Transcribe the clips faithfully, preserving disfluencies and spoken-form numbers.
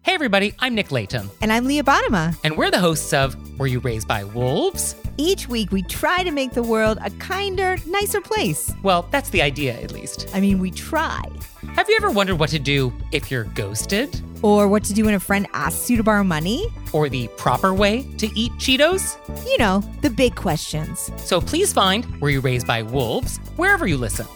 Hey everybody, I'm Nick Layton. And I'm Leah Bottima. And we're the hosts of Were You Raised by Wolves? Each week we try to make the world a kinder, nicer place. Well, that's the idea, at least. I mean, we try. Have you ever wondered what to do if you're ghosted? Or what to do when a friend asks you to borrow money? Or the proper way to eat Cheetos? You know, the big questions. So please find Were You Raised by Wolves wherever you listen.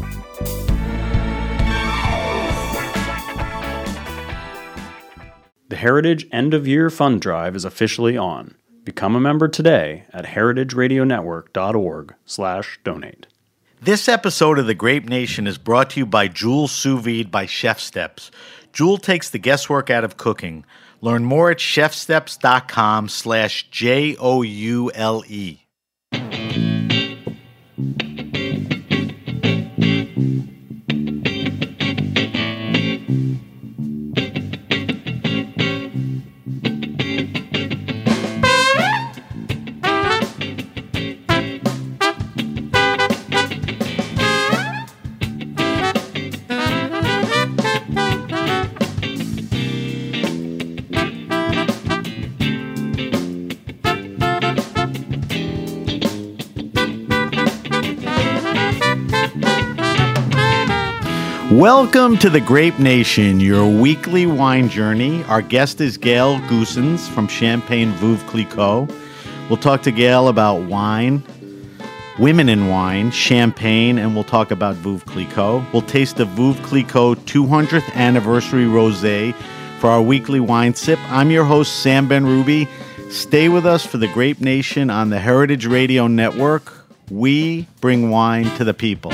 The Heritage End of Year Fund Drive is officially on. Become a member today at heritageradionetwork.org slash donate. This episode of The Grape Nation is brought to you by Joule Sous Vide by Chef Steps. Joule takes the guesswork out of cooking. Learn more at chefsteps.com slash J O U L E. Welcome to the Grape Nation, your weekly wine journey. Our guest is Gail Goossens from Champagne Veuve Clicquot. We'll talk to Gail about wine, women in wine, champagne, and we'll talk about Veuve Clicquot. We'll taste the Veuve Clicquot two hundredth Anniversary Rosé for our weekly wine sip. I'm your host, Sam Benrubi. Stay with us for the Grape Nation on the Heritage Radio Network. We bring wine to the people.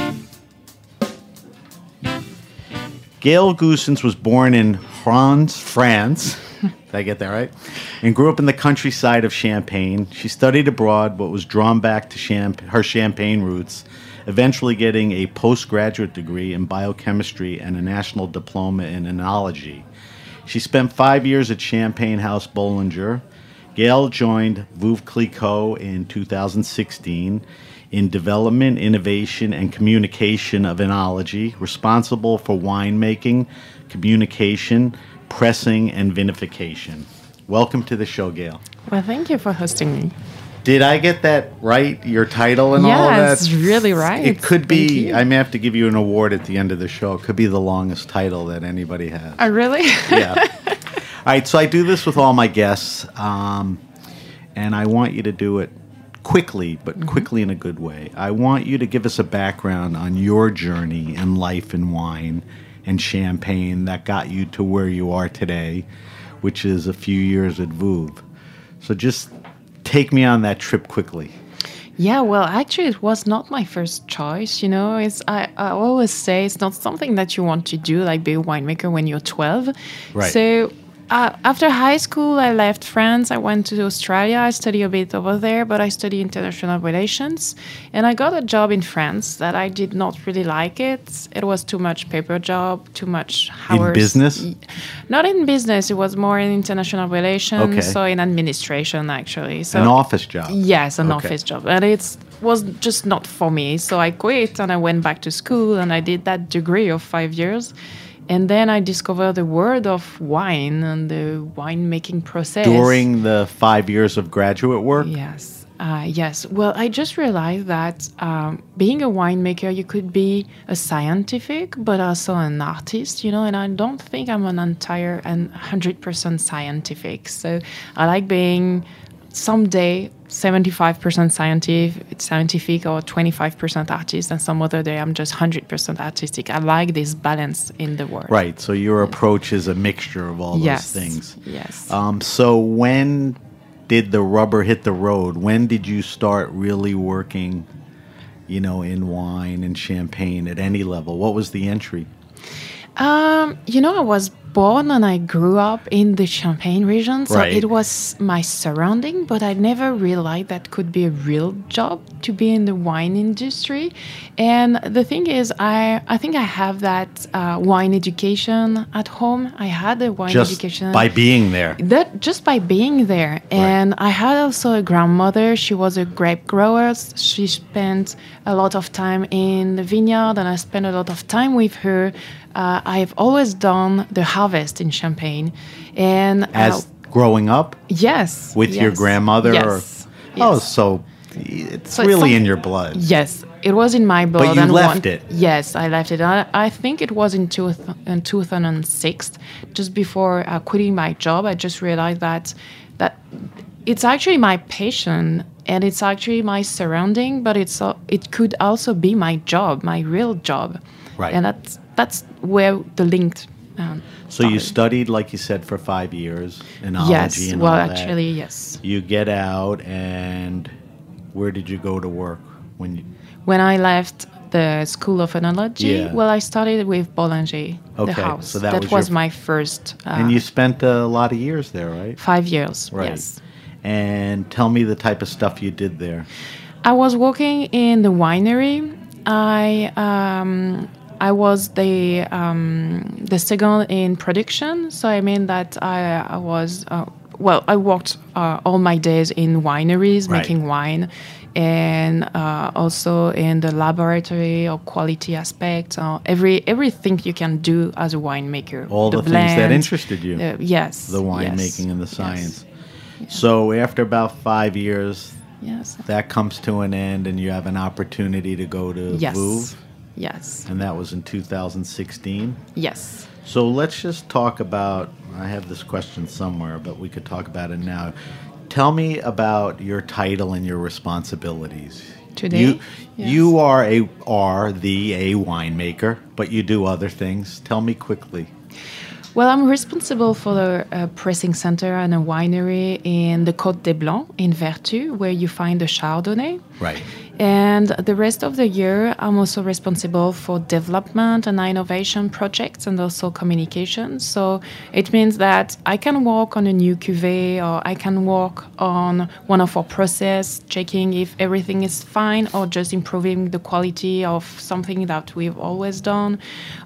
Gail Goossens was born in Reims, France. Did I get that right? And grew up in the countryside of Champagne. She studied abroad, but was drawn back to Champ- her Champagne roots, eventually getting a postgraduate degree in biochemistry and a national diploma in enology. She spent five years at Champagne House Bollinger. Gail joined Veuve Clicquot in two thousand sixteen in development, innovation, and communication of enology, responsible for winemaking, communication, pressing, and vinification. Welcome to the show, Gail. Well, thank you for hosting me. Did I get that right, your title and yeah, all of that? Yes, really right. It could be, I may have to give you an award at the end of the show. It could be the longest title that anybody has. Oh, really? Yeah. All right, so I do this with all my guests, um, and I want you to do it quickly, but mm-hmm. quickly in a good way. I want you to give us a background on your journey and life in wine and champagne that got you to where you are today, which is a few years at Veuve. So just take me on that trip quickly. Yeah, well, actually, it was not my first choice. You know, it's I, I always say it's not something that you want to do, like be a winemaker when you're twelve. Right. So Uh, after high school, I left France. I went to Australia. I studied a bit over there, but I studied international relations. And I got a job in France that I did not really like it. It was too much paper job, too much hours. In business? Not in business. It was more in international relations, okay. so in administration, actually. So an office job? Yes, an okay. office job. And it was just not for me. So I quit and I went back to school and I did that degree of five years. And then I discovered the world of wine and the winemaking process. During the five years of graduate work? Yes. Uh, yes. Well, I just realized that um, being a winemaker, you could be a scientific, but also an artist, you know, and I don't think I'm an entire and one hundred percent scientific. So I like being someday seventy-five percent scientific, scientific or twenty-five percent artist, and some other day I'm just one hundred percent artistic. I like this balance in the work. Right. So your approach is a mixture of all yes. those things. Yes. Um, so when did the rubber hit the road? When did you start really working, you know, in wine and champagne at any level? What was the entry? Um, you know, I was born and I grew up in the Champagne region, so right. it was my surrounding, but I never realized that could be a real job to be in the wine industry. And the thing is, I, I think I have that uh, wine education at home. I had a wine just education. by being there. That just by being there. And right. I had also a grandmother. She was a grape grower. She spent a lot of time in the vineyard, and I spent a lot of time with her uh, I've always done the harvest in Champagne, and As uh, growing up yes, with your yes, grandmother? Yes. Or, yes. Oh, so it's So it's really some- in your blood. Yes, it was in my blood. you and left one- it. Yes, I left it. I, I think it was in, two, in two thousand six, just before uh, quitting my job. I just realized that that it's actually my passion and it's actually my surrounding, but it's uh, it could also be my job, my real job. Right. And that's that's where the link. Um, So you started. studied, like you said, for five years, enology Yes. and Well, all that. actually, yes. You get out, and where did you go to work when you? When I left the School of Enology, Yeah. well, I started with Bollinger, Okay, the house. so that that was was, your- my first uh, And you spent a lot of years there, right? five years. Right. Yes. And tell me the type of stuff you did there. I was working in the winery. I um, I was the um, the second in production, so I mean that I, I was uh, well. I worked uh, all my days in wineries Right. making wine, and uh, also in the laboratory or quality aspect. Uh, every everything you can do as a winemaker. All the, things that blend, interested you. uh, yes. The winemaking yes, and the yes, science. So after about five years, Yes. that comes to an end, and you have an opportunity to go to Yes. Vouv, Yes. and that was in two thousand sixteen. Yes. So let's just talk about. I have this question somewhere, but we could talk about it now. Tell me about your title and your responsibilities. Today? you Yes. you are a are the a winemaker, but you do other things. Tell me quickly. Well, I'm responsible for the uh, pressing center and a winery in the Côte des Blancs in Vertu, where you find the Chardonnay. Right. And the rest of the year, I'm also responsible for development and innovation projects and also communication. So it means that I can work on a new cuvée or I can work on one of our process, checking if everything is fine or just improving the quality of something that we've always done.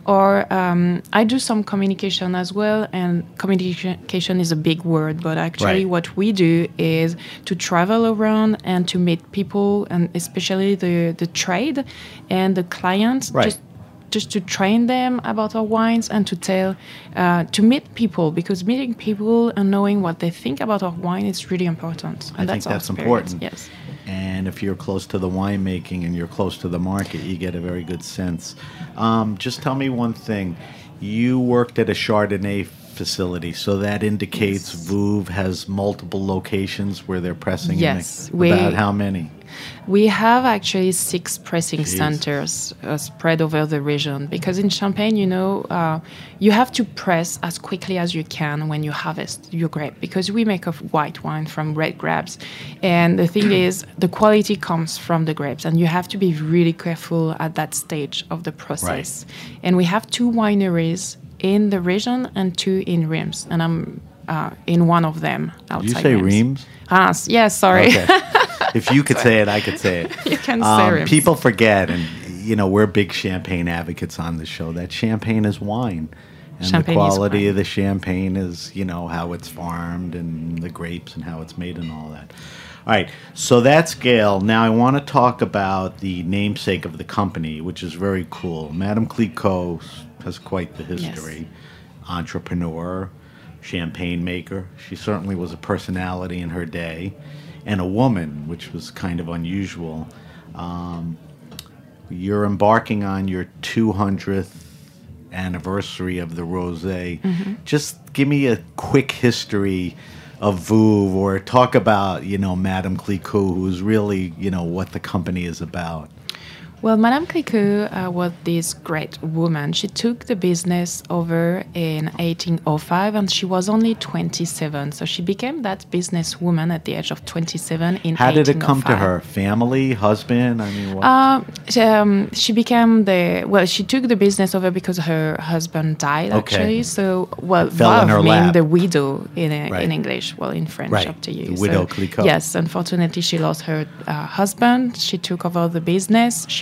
Or um, I do some communication as well. And communication is a big word, but actually Right. what we do is to travel around and to meet people, and especially the, the trade and the clients, Right. just just to train them about our wines and to tell, uh, to meet people, because meeting people and knowing what they think about our wine is really important. And I that's think our that's experience. important. Yes. And if you're close to the winemaking and you're close to the market, you get a very good sense. Um, just tell me one thing. You worked at a Chardonnay facility, so that indicates Yes. Vouv has multiple locations where they're pressing. in Yes, the- we- About how many? We have actually six pressing Jeez. centers uh, spread over the region, because in Champagne, you know, uh, you have to press as quickly as you can when you harvest your grape, because we make a white wine from red grapes. And the thing is, the quality comes from the grapes, and you have to be really careful at that stage of the process. And we have two wineries in the region and two in Reims, and I'm uh, in one of them outside Did you say Reims. Reims? Ah, s- yes, sorry. Okay. If you could say it, I could say it. You can Um, say Reims. People forget, and you know we're big champagne advocates on this show. That champagne is wine, and Champagne the is quality wine. of the champagne is you know how it's farmed and the grapes and how it's made and all that. All right, so that's Gail. Now I want to talk about the namesake of the company, which is very cool. Madame Clicquot has quite the history. Entrepreneur, champagne maker. She certainly was a personality in her day, and a woman, which was kind of unusual. Um, you're embarking on your two hundredth anniversary of the Rosé. Just give me a quick history of Vouv, or talk about, you know, Madame Clicquot, who's really, you know, what the company is about. Well, Madame Clicquot uh, was this great woman. She took the business over in eighteen oh five, and she was only twenty-seven. So she became that businesswoman at the age of twenty-seven in How did it come to eighteen oh five. her? Family, husband? I mean, what? Uh, she, um, she became the well. She took the business over because her husband died. Okay. Actually, so well, Fell in veuve her mean lap. the widow in uh, Right. in English. Well, in French, Right. up to you. The widow So, Clicquot. Yes, unfortunately, she lost her uh, husband. She took over the business. She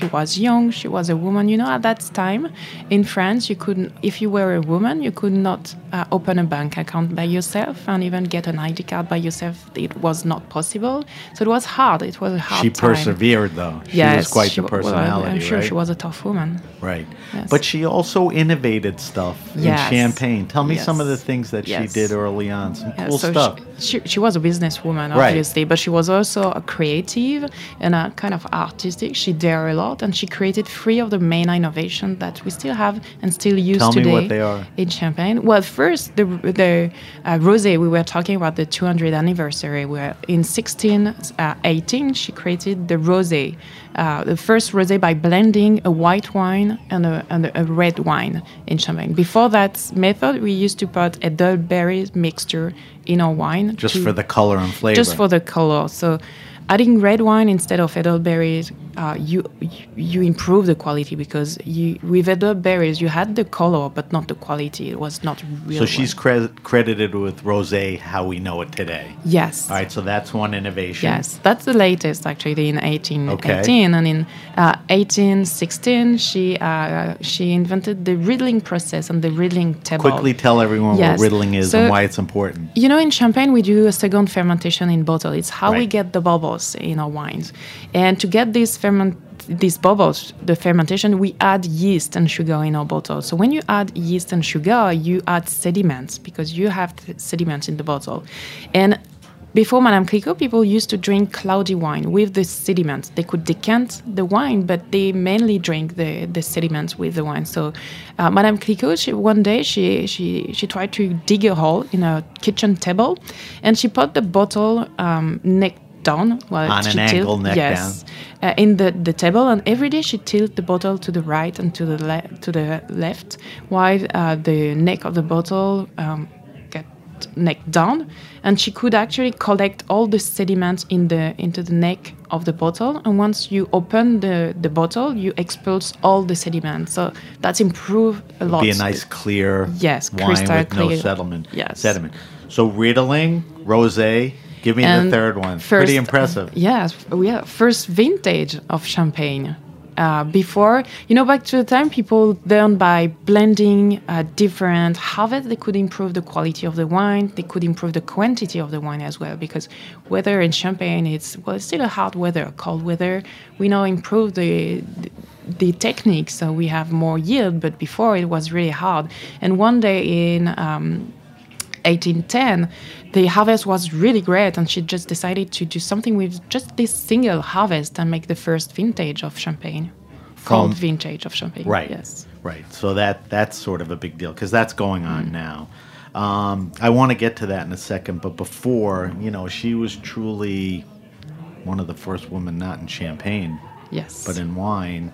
She was young. She was a woman. You know, at that time in France, you couldn't, if you were a woman, you could not uh, open a bank account by yourself and even get an I D card by yourself. It was not possible. So it was hard. It was a hard She time. persevered, though. She yes, was quite she, the well, personality, I'm sure right? she was a tough woman. Right. Yes. But she also innovated stuff Yes. in Champagne. Tell me Yes. some of the things that Yes. she did early on. Some Yeah, cool so stuff. She, she, she was a businesswoman, Right. obviously, but she was also a creative and a kind of artistic. She dared a lot, and she created three of the main innovations that we still have and still use Tell me today what they are. in Champagne. Well, first, the the uh, rosé. We were talking about the two hundredth anniversary. Where in sixteen eighteen, she created the rosé, uh, the first rosé by blending a white wine and a, and a, a red wine in Champagne. Before that method, we used to put elderberry mixture in our wine. Just to- for the color and flavor. Just for the color. So adding red wine instead of elderberries, uh, you you improve the quality because you with elderberries you had the color but not the quality. It was not real. So she's wine. cre- credited with rosé how we know it today. Yes. All right, so that's one innovation. Yes, that's the latest actually in eighteen Okay. eighteen, and in uh, eighteen sixteen she uh, she invented the riddling process and the riddling table. Quickly tell everyone Yes. what riddling is So- and why it's important. You know, in Champagne, we do a second fermentation in bottle. It's how we Right. get the bubbles in our wines. And to get these ferment these bubbles, the fermentation, we add yeast and sugar in our bottle. So when you add yeast and sugar, you add sediments because you have th- sediments in the bottle. And before Madame Clicquot, people used to drink cloudy wine with the sediments. They could decant the wine, but they mainly drink the, the sediments with the wine. So uh, Madame Clicquot, she, one day, she, she, she tried to dig a hole in a kitchen table, and she put the bottle um, neck down. Well, On she an tilt- angle, neck yes, uh, in the, the table, and every day she tilt the bottle to the right and to the, le- to the left, while uh, the neck of the bottle um, got neck down, and she could actually collect all the sediments in the into the neck of the bottle, and once you open the, the bottle you expulse all the sediments, so that's improved a lot. Be a nice clear Yes, wine crystal with no clear. sediment. Yes. Sediment. So riddling, rosé. Give me And the third one. first- Pretty impressive. Yes, we have first vintage of champagne. Uh, before, you know, back to the time, people learned by blending uh, different harvests. They could improve the quality of the wine. They could improve the quantity of the wine as well. Because weather in Champagne, it's well, it's still a hard weather, cold weather. We now improve the, the the techniques, so we have more yield. But before, it was really hard. And one day in um, eighteen ten, the harvest was really great, and she just decided to do something with just this single harvest and make the first vintage of champagne, called From- vintage of champagne. Right. Yes. Right. So that that's sort of a big deal because that's going on Mm. now. Um, I want to get to that in a second, but before, you know, she was truly one of the first women not in champagne, Yes. but in wine.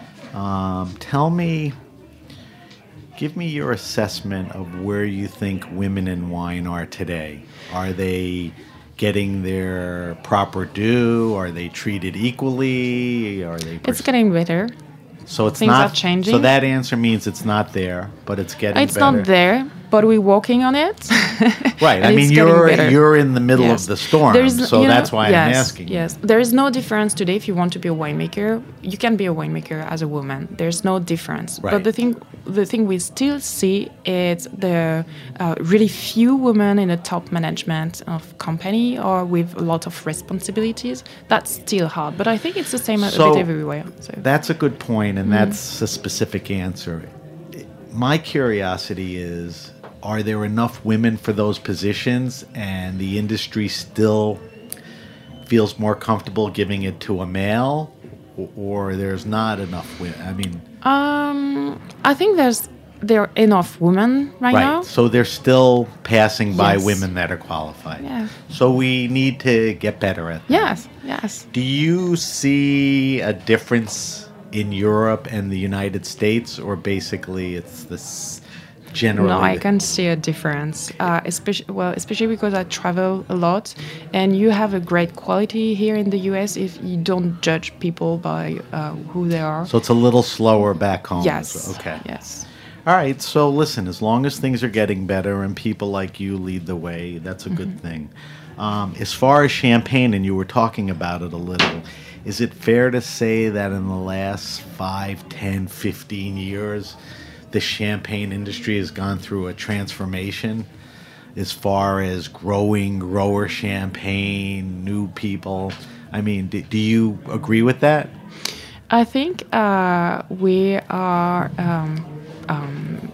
Um, tell me, give me your assessment of where you think women in wine are today. Are they getting their proper due? Are they treated equally? Are they? It's getting better. So it's Things not are changing. So that answer means it's not there, but it's getting It's better. not there, but we're working on it. Right. I And mean, it's getting you're better. you're in the middle Yes. of the storm, There's- so you know, that's why yes, I'm asking. you. Yes, there is no difference today. If you want to be a winemaker, you can be a winemaker as a woman. There's no difference. Right. But the thing, the thing we still see is the uh, really few women in the top management of company or with a lot of responsibilities. That's still hard. But I think it's the same a So bit everywhere. So. That's a good point, Mm. and that's a specific answer. My curiosity is, are there enough women for those positions, and the industry still feels more comfortable giving it to a male, or, or there's not enough women? I mean, Um, I think there's there are enough women right, right. now. So they're still passing by Yes. women that are qualified. Yeah. So we need to get better at that. Yes, yes. Do you see a difference in Europe and the United States, or basically it's this generally? No, I can see a difference. Uh, especially well, especially because I travel a lot, and you have a great quality here in the U S if you don't judge people by uh, who they are. So it's a little slower back home. yes. Okay. Yes. All right, so listen, as long as things are getting better and people like you lead the way, that's a good thing. Um, as far as champagne, and you were talking about it a little, is it fair to say that in the last five, ten, fifteen years, the champagne industry has gone through a transformation as far as growing grower champagne, new people? I mean, do, do you agree with that? I think uh, we are um, um,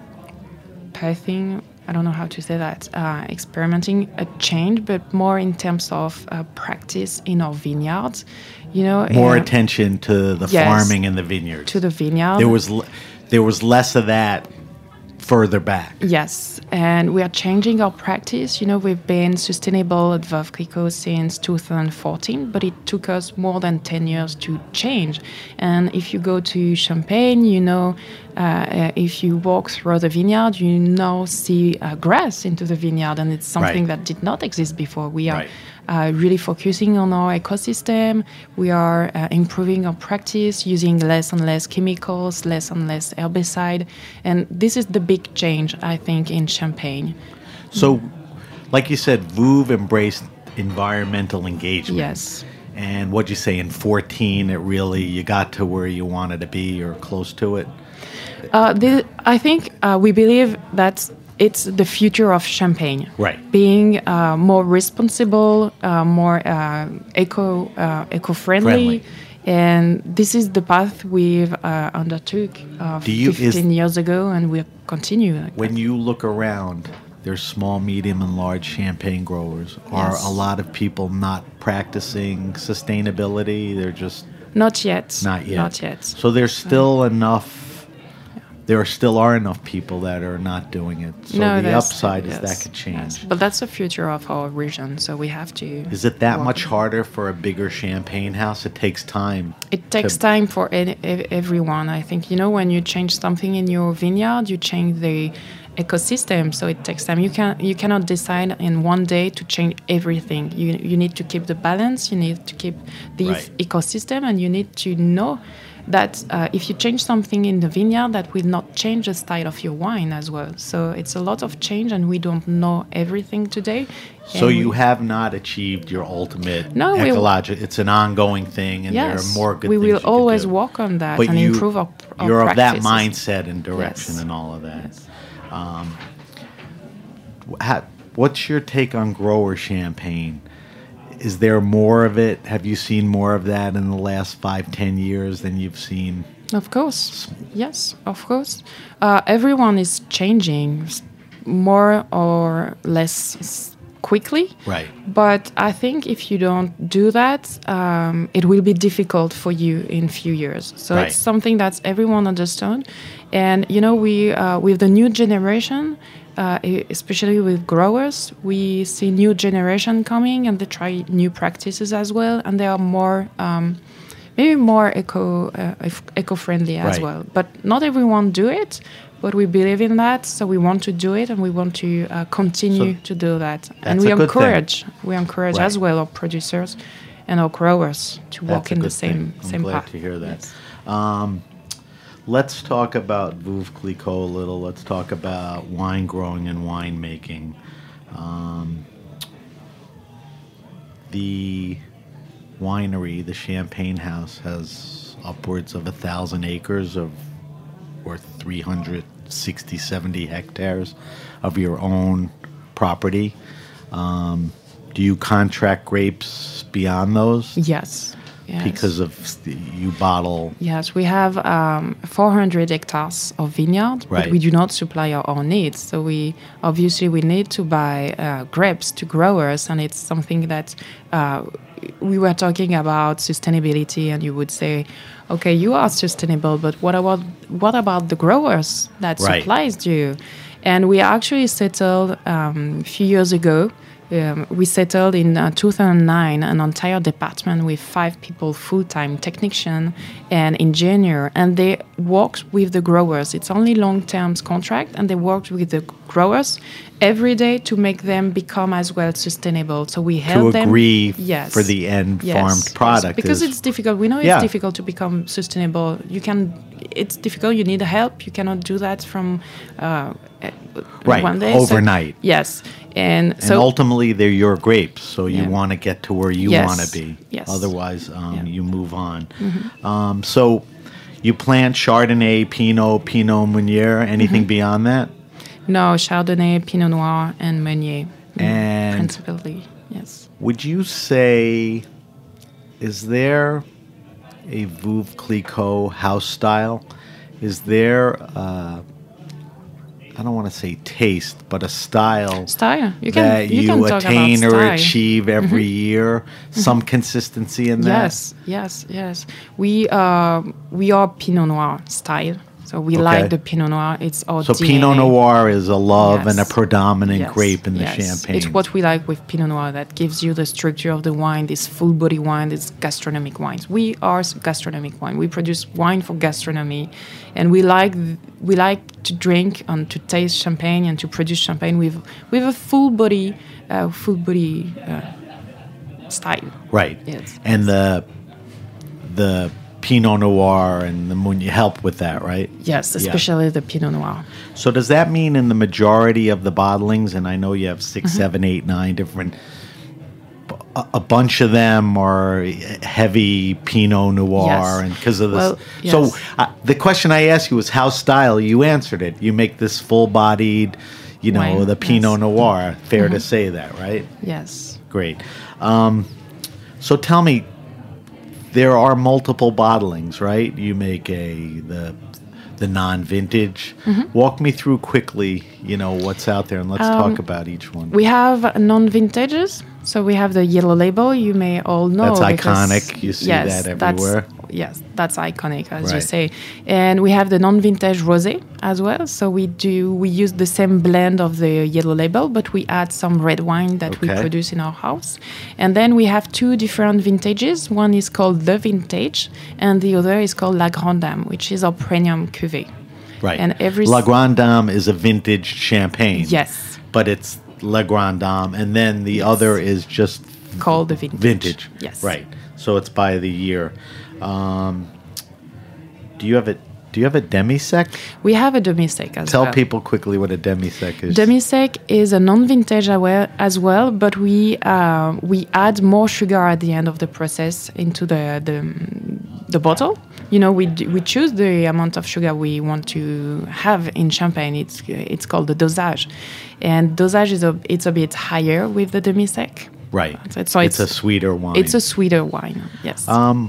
pathing, I don't know how to say that, uh, experimenting a change, but more in terms of uh, practice in our vineyards. You know, More uh, attention to the yes, farming in the vineyards. to the vineyard. There was l- there was less of that further back. Yes, and we are changing our practice. You know, we've been sustainable at Veuve Clicquot since two thousand fourteen, but it took us more than ten years to change. And if you go to Champagne, you know, uh, if you walk through the vineyard, you now see uh, grass into the vineyard, and it's something Right. that did not exist before. We are Right. uh, really focusing on our ecosystem. We are uh, improving our practice, using less and less chemicals, less and less herbicide. And this is the big change, I think, in Champagne. So, like you said, Veuve embraced environmental engagement. Yes. And what'd you say, in fourteen, it really, you got to where you wanted to be or close to it? Uh, the, I think uh, we believe that it's the future of Champagne. Right. Being uh, more responsible, uh, more uh, eco uh, eco-friendly. Friendly. And this is the path we've uh, undertook uh, Do you- is- fifteen years ago, and we'll continue. Like When you look around, there's small, medium, and large champagne growers. Are Yes. a lot of people not practicing sustainability? They're just Not yet. not yet. Not yet. So there's still enough. There still are enough people that are not doing it. So no, the there's- upside is yes, that could change. yes. But that's the future of our region, so we have to. Is it that work much on harder for a bigger champagne house? It takes time. It takes to- time for any, ev- everyone. I think, you know, when you change something in your vineyard, you change the ecosystem. So it takes time. You can you cannot decide in one day to change everything. You you need to keep the balance. You need to keep the Right. ecosystem, and you need to know that uh, if you change something in the vineyard, that will not change the style of your wine as well. So it's a lot of change, and we don't know everything today. So And you we- have not achieved your ultimate No, we- ecological. It's an ongoing thing, and there Yes, are more good we things will you could always do. work on that But and you, improve our, our you're of that practices. mindset and direction Yes. and all of that. Yes. Um, how, what's your take on grower champagne? Is there more of it? Have you seen more of that in the last five, ten years than you've seen? Of course, yes, of course. Uh, everyone is changing s- more or less s- quickly. Right. But I think if you don't do that, um, it will be difficult for you in few years. So Right. it's something that everyone understands. And you know, we uh, with the new generation, uh, e- especially with growers, we see new generation coming, and they try new practices as well, and they are more. Um, Maybe more eco uh, ef- eco-friendly as Right. well, but not everyone do it. But we believe in that, so we want to do it, and we want to uh, continue So to do that. And that's we a good thing. encourage, we encourage Right. as well our producers and our growers to That's walk a in the good same thing. I'm same glad path. to hear that. Yes. Um, let's talk about Veuve Clicquot a little. Let's talk about wine growing and winemaking. Um, the winery, the Champagne House, has upwards of a thousand acres of, or three hundred sixty, seventy hectares of your own property. Um, do you contract grapes beyond those? Yes. Yes. Because of the, you bottle. Yes, we have um, four hundred hectares of vineyard, Right. but we do not supply our own needs. So we obviously we need to buy uh, grapes to growers, and it's something that uh, we were talking about sustainability, and you would say, okay, you are sustainable, but what about what about the growers that Right. supplies you? And we actually settled um, a few years ago. Um, we settled in uh, two thousand nine an entire department with five people, full-time technician and engineer, and they worked with the growers. It's only long-term contract, and they worked with the growers every day to make them become as well sustainable. So we help to them agree yes. for the end yes. farmed product. Yes. Because is, it's difficult. We know it's Yeah. difficult to become sustainable. You can. It's difficult. You need help. You cannot do that from uh, Right, one day overnight. So, yes, and, and so ultimately they're your grapes, so you Yeah. want to get to where you Yes. want to be. Yes. Otherwise, um, Yeah. you move on. Um, so you plant Chardonnay, Pinot, Pinot Meunier. Anything beyond that? no Chardonnay, Pinot Noir, and Meunier, mm, And principally. Yes. would you say, is there a Veuve Clicquot house style? Is there, uh, I don't want to say taste, but a style Style. You can that you, you, can talk attain about or style. achieve every year? Some consistency in that? Yes, yes, yes. We uh, we are Pinot Noir style. So we Okay. like the Pinot Noir. It's our So D N A. Pinot Noir is a love and a Yes. predominant Yes, grape in the yes. champagne. It's what we like with Pinot Noir that gives you the structure of the wine, this full body wine, this gastronomic wines. We are s- gastronomic wine. We produce wine for gastronomy, and we like we like to drink and to taste champagne and to produce champagne with with a full body, uh, full body uh, style. Right. Yes. And the the Pinot Noir and the Meunier help with that, right? Yes, Yeah. especially the Pinot Noir. So does that mean in the majority of the bottlings, and I know you have six, Mm-hmm. seven, eight, nine different, a, a bunch of them are heavy Pinot Noir, Yes. and because of this. Well, So yes. uh, the question I asked you was house style. You answered it. You make this full-bodied, you know, Wine, the Pinot yes. Mm-hmm. Noir. Fair to say that, right? Yes. Great. Um, so tell me, there are multiple bottlings, right? You make a the the non-vintage. Mm-hmm. Walk me through quickly, you know, what's out there, and let's talk about each one. Um, We have non-vintages. So we have the yellow label. You may all know. That's because- iconic. You see yes, that that's- everywhere. Yes, that's iconic, as you Right. say. And we have the non-vintage rosé as well. So we do we use the same blend of the yellow label, but we add some red wine that we Okay. produce in our house. And then we have two different vintages. One is called the Vintage, and the other is called La Grande Dame, which is our premium cuvée. Right. And every La s- Grande Dame is a vintage champagne. Yes. But it's La Grande Dame, and then the other is just Called the Vintage. vintage. Yes. Right. So it's by the year. Um, do you have a Do you have a demi-sec? We have a demi-sec as Tell well. people quickly what a demi-sec is. Demi-sec is a non-vintage awa- as well, but we uh, we add more sugar at the end of the process into the the, the bottle. You know, we d- we choose the amount of sugar we want to have in champagne. It's it's called the dosage, and dosage is a it's a bit higher with the demi-sec. Right. So, so it's, it's, a sweeter wine. It's a sweeter wine. Yes. Um,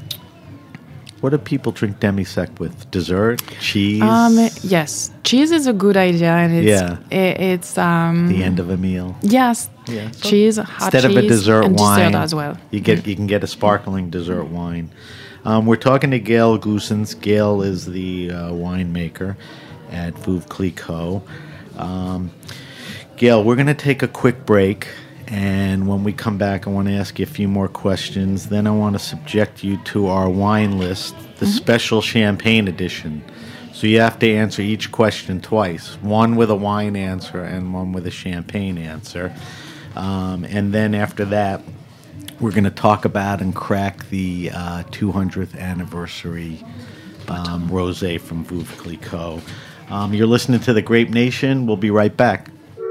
what do people drink demi-sec with? Dessert? Cheese? Um, yes, cheese is a good idea, and it's Yeah. i- it's um the end of a meal. yes, Yeah. cheese, hot Instead cheese, of a dessert and wine, dessert as well. you get you can get a sparkling dessert wine. Um, we're talking to Gail Goossens. Gail is the uh, winemaker at Veuve Clicquot. Um, Gail, we're going to take a quick break, and when we come back, I want to ask you a few more questions. Then I want to subject you to our wine list, the special champagne edition. So you have to answer each question twice, one with a wine answer and one with a champagne answer. Um, and then after that, we're going to talk about and crack the uh, two hundredth anniversary um, rosé from Veuve Clicquot. Um, you're listening to The Grape Nation. We'll be right back.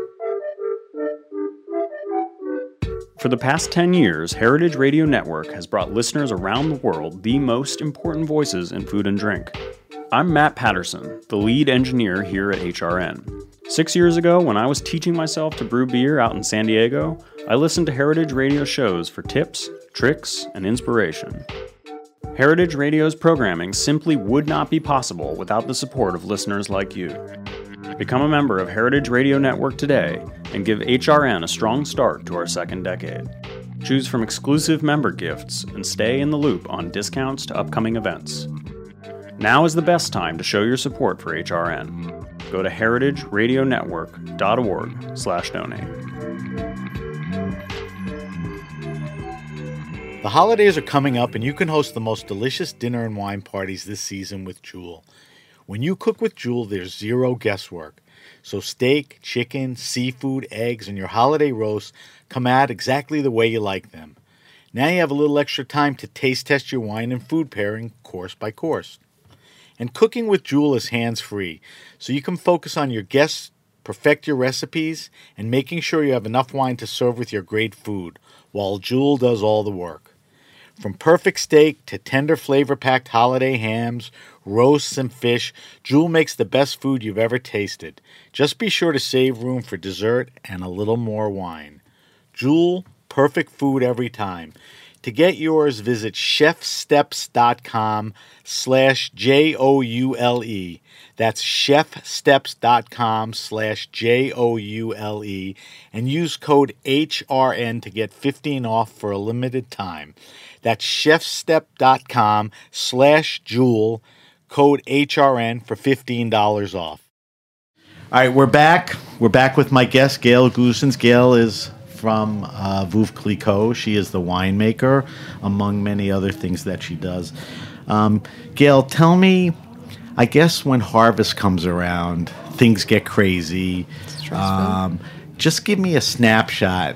For the past ten years, Heritage Radio Network has brought listeners around the world the most important voices in food and drink. I'm Matt Patterson, the lead engineer here at H R N. Six years ago, when I was teaching myself to brew beer out in San Diego, I listened to Heritage Radio shows for tips, tricks, and inspiration. Heritage Radio's programming simply would not be possible without the support of listeners like you. Become a member of Heritage Radio Network today and give H R N a strong start to our second decade. Choose from exclusive member gifts and stay in the loop on discounts to upcoming events. Now is the best time to show your support for H R N. Go to heritage radio network dot org slash donate. The holidays are coming up, and you can host the most delicious dinner and wine parties this season with Jewel. When you cook with Jewel, there's zero guesswork. So steak, chicken, seafood, eggs, and your holiday roasts come out exactly the way you like them. Now you have a little extra time to taste test your wine and food pairing course by course. And cooking with Joule is hands-free, so you can focus on your guests, perfect your recipes, and making sure you have enough wine to serve with your great food, while Joule does all the work. From perfect steak to tender flavor-packed holiday hams, roasts, and fish, Joule makes the best food you've ever tasted. Just be sure to save room for dessert and a little more wine. Joule, perfect food every time. To get yours, visit chefsteps.com slash J-O-U-L-E. That's chefsteps.com slash J-O-U-L-E. And use code H R N to get fifteen off for a limited time. That's chefstep.com slash Joule, code H R N for fifteen dollars off. All right, we're back. We're back with my guest, Gail Goossens. Gail is from uh, Veuve Clicquot. She is the winemaker, among many other things that she does. Um, Gail, tell me, I guess when harvest comes around, things get crazy. Um, just give me a snapshot.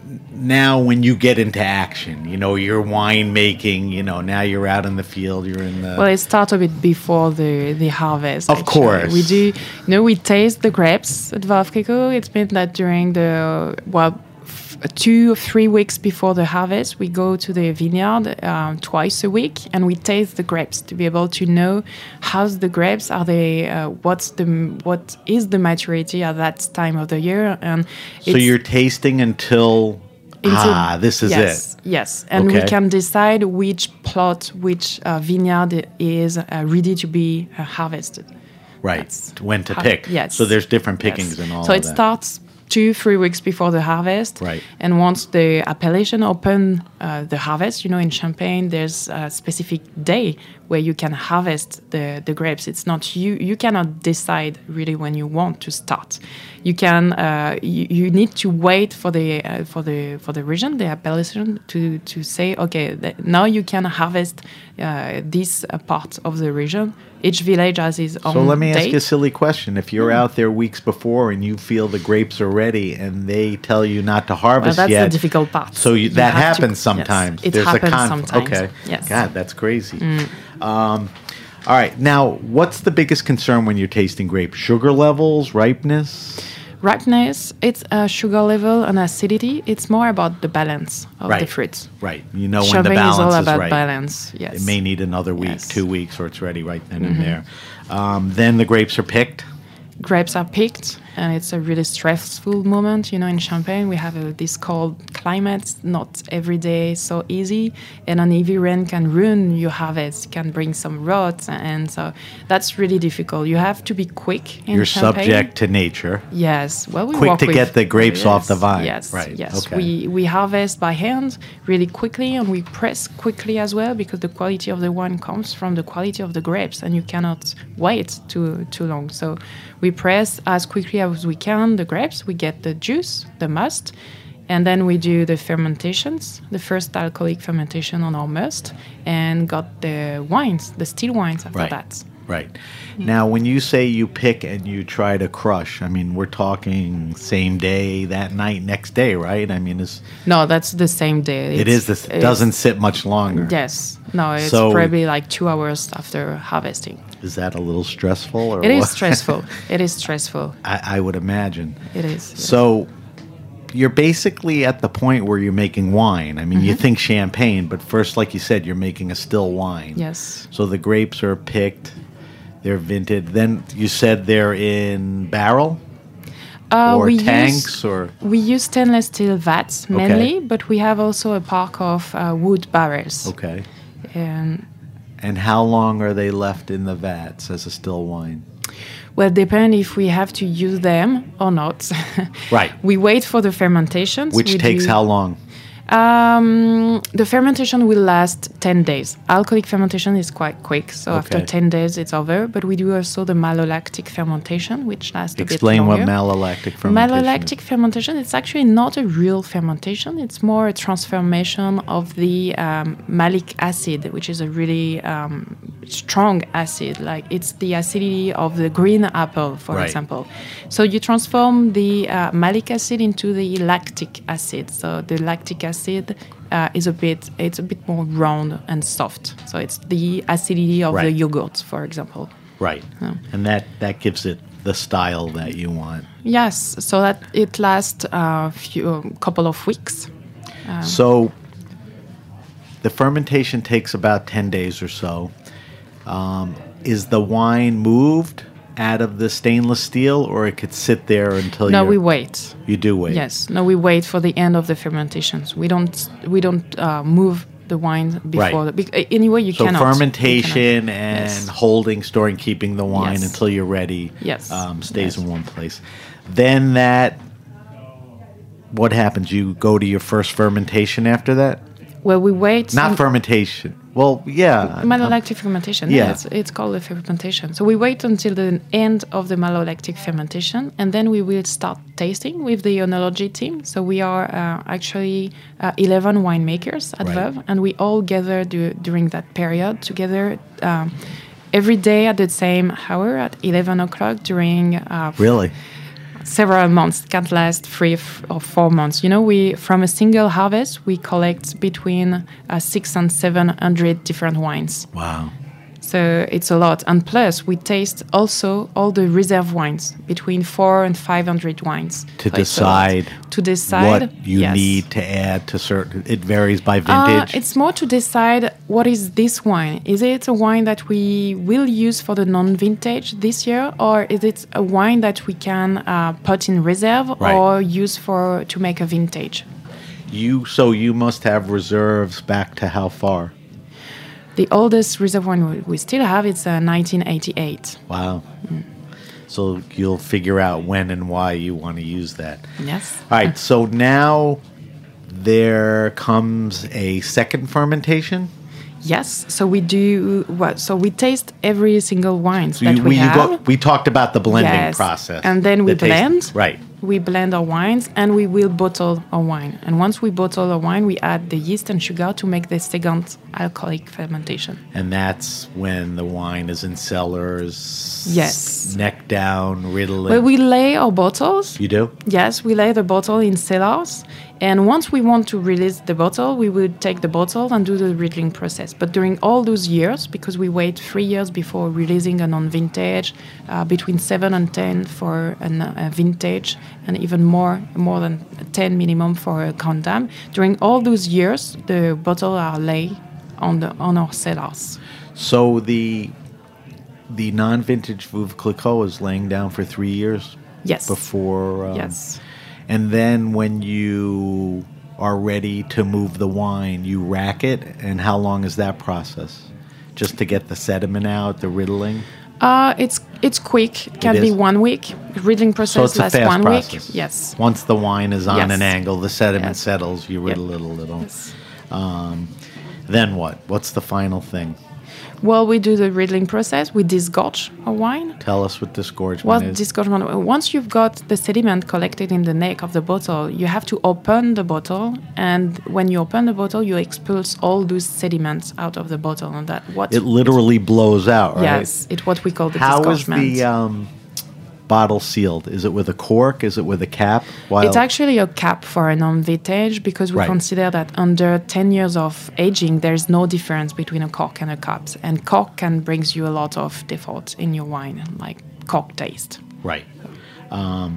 Now when you get into action, you know, you're winemaking, you know, now you're out in the field, you're in the... Well, it starts a bit before the, the harvest. Of actually. course. We do, you know, we taste the grapes at Veuve Clicquot. It's been that during the, well, f- two or three weeks before the harvest, we go to the vineyard um, twice a week and we taste the grapes to be able to know how's the grapes, are they, uh, what's the, what is the maturity at that time of the year. And So it's, you're tasting until... Into- ah, this is yes, it. Yes, and we Okay. can decide which plot, which uh, vineyard is uh, ready to be uh, harvested. Right, That's when to how- pick. yes. So there's different Yes. pickings and all So of it that. starts two, three weeks before the harvest. Right. And once the appellation open uh, the harvest, you know, in Champagne, there's a specific day where you can harvest the, the grapes. It's not you. You cannot decide really when you want to start. You can. Uh, you, you need to wait for the uh, for the for the region, the appellation, to to say, okay, th- now you can harvest uh, this uh, part of the region. Each village has its own So let me ask date. you a silly question. If you're out there weeks before and you feel the grapes are ready and they tell you not to Well, harvest that's yet, the difficult part. so you, that have to- happens yes, sometimes. it There's happens a conf- sometimes. Okay. Yes. God, that's crazy. Um, all right. Now, what's the biggest concern when you're tasting grapes? Sugar levels, ripeness? Ripeness, it's a sugar level and acidity. It's more about the balance of Right. the fruits. Right. You know when the Champagne balance is all is about right. balance. Yes. It may need another week, Yes. two weeks, or it's ready right then and there. Um, then the grapes are picked. Grapes are picked, and it's a really stressful moment. You know, in Champagne, we have a, this cold climate, not every day so easy, and an heavy rain can ruin your harvest, can bring some rot, and so that's really difficult. You have to be quick in You're Champagne. subject to nature. Yes, well, we Quick work to with, get the grapes off the yes, vine. Yes, Right, yes. okay. We we harvest by hand really quickly, and we press quickly as well because the quality of the wine comes from the quality of the grapes, and you cannot wait too too long. So we press as quickly as we can the grapes. We get the juice, the must, and then we do the fermentations, the first alcoholic fermentation on our must, and got the wines, the still wines after Right. that. Right. Now, when you say you pick and you try to crush, I mean, we're talking same day, that night, next day, right? I mean, it's, No, that's the same day. it It's- is this, it it's- doesn't sit much longer. Yes. No, it's So- probably like two hours after harvesting. Is that a little stressful? Or It is what? stressful. It is stressful. I, I would imagine. It is. So you're basically at the point where you're making wine. I mean, you think champagne, but first, like you said, you're making a still wine. Yes. So the grapes are picked, they're vinted. Then you said they're in barrel Uh, or we tanks use, or we use stainless steel vats mainly, but we have also a park of uh, wood barrels. okay. And And how long are they left in the vats as a still wine? well, depend if we have to use them or not. Right. We wait for the fermentations. Which We takes do- how long? Um, the fermentation will last ten days. Alcoholic fermentation is quite quick, so Okay. after ten days it's over. But we do also the malolactic fermentation, which lasts a bit Explain what longer. malolactic fermentation Malolactic fermentation, it's actually not a real fermentation. It's more a transformation of the um, malic acid, which is a really um, strong acid. Like it's the acidity of the green apple, for Right. example. So you transform the uh, malic acid into the lactic acid. So the lactic acid uh, is a bit, it's a bit more round and soft. So it's the acidity of the Right. yogurt, for example. Right. And that, that gives it the style that you want. Yes, so that it lasts a few couple of weeks. So the fermentation takes about ten days or so. Um, is the wine moved out of the stainless steel, or it could sit there until No, you we wait. you do wait? Yes, no, we wait for the end of the fermentations. We don't we don't uh, move the wine before. Right. The, bec- anyway, you So cannot. You fermentation cannot. and Yes. holding, storing, keeping the wine Yes. until you're ready. Yes. Um, stays Yes. in one place. Then that. What happens? You go to your first fermentation after that? Well, we wait. Not in- fermentation. Well, yeah. Malolactic fermentation. Yeah. Yeah, it's, it's called a fermentation. So we wait until the end of the malolactic fermentation, and then we will start tasting with the oenology team. So we are uh, actually uh, eleven winemakers at Right. Veuve, and we all gather du- during that period together um, every day at the same hour at eleven o'clock during uh, Really? several months. It can last three f- or four months. You know, we from a single harvest we collect between uh, six and seven hundred different wines. Wow. So it's a lot. And plus, we taste also all the reserve wines, between four and five hundred wines. To So it's a lot. decide To decide what you yes. need to add to certain. It varies by Uh, vintage. it's more to decide what is this wine. Is it a wine that we will use for the non-vintage this year, or is it a wine that we can uh, put in reserve Right. or use for to make a vintage? you so you must have reserves back to how far? The oldest reserve wine we- we still have is uh, nineteen eighty-eight. Wow. So you'll figure out when and why you want to use that. Yes. All right. So now there comes a second fermentation. Yes. So we do what? So we taste every single wine So that you, we, we, you have. go, we talked about the blending Yes. process. And then we The taste- blend. Right. We blend our wines and we will bottle our wine. And once we bottle our wine, we add the yeast and sugar to make the second alcoholic fermentation. And that's when the wine is in cellars. Yes. Neck down, riddling. But we lay our bottles. You do? Yes, we lay the bottle in cellars. And once we want to release the bottle, we would take the bottle and do the riddling process. But during all those years, because we wait three years before releasing a non-vintage, uh, between seven and ten for an, a vintage, and even more, more than ten minimum for a Grand Dame. During all those years, the bottles are laid on the on our cellars. So the the non-vintage Veuve Clicquot is laying down for three years Yes. before. Um, Yes. And then when you are ready to move the wine, you rack it. And how long is that process? Just to get the sediment out, the riddling? Uh, it's it's quick. It can It be is? one week. Riddling process So it's a lasts fast one process. week. Yes. Once the wine is on Yes. an angle, the sediment Yes. settles, you riddle Yep. it a little. Yes. Um, then what? What's the final thing? Well, we do the riddling process. We disgorge a wine. Tell us what disgorgement What is. disgorgement? Once you've got the sediment collected in the neck of the bottle, you have to open the bottle, and when you open the bottle, you expulse all those sediments out of the bottle, and that what It literally blows out, right? yes, it's what we call the How is disgorgement. the um, bottle sealed? Is it with a cork? Is it with a cap? While It's actually a cap for a non-vintage because we Right. consider that under ten years of aging, there's no difference between a cork and a cap. And cork can bring you a lot of default in your wine, like cork taste. right. Um,